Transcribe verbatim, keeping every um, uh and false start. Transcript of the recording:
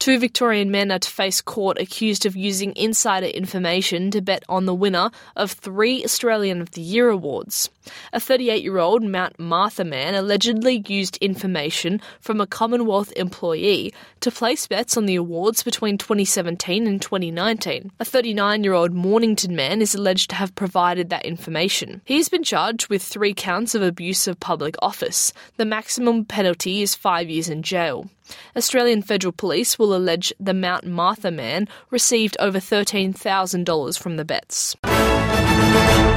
Two Victorian men are to face court accused of using insider information to bet on the winner of three Australian of the Year awards. A thirty-eight-year-old Mount Martha man allegedly used information from a Commonwealth employee to place bets on the awards between twenty seventeen and twenty nineteen. A thirty-nine-year-old Mornington man is alleged to have provided that information. He has been charged with three counts of abuse of public office. The maximum penalty is five years in jail. Australian Federal Police will allege the Mount Martha man received over thirteen thousand dollars from the bets.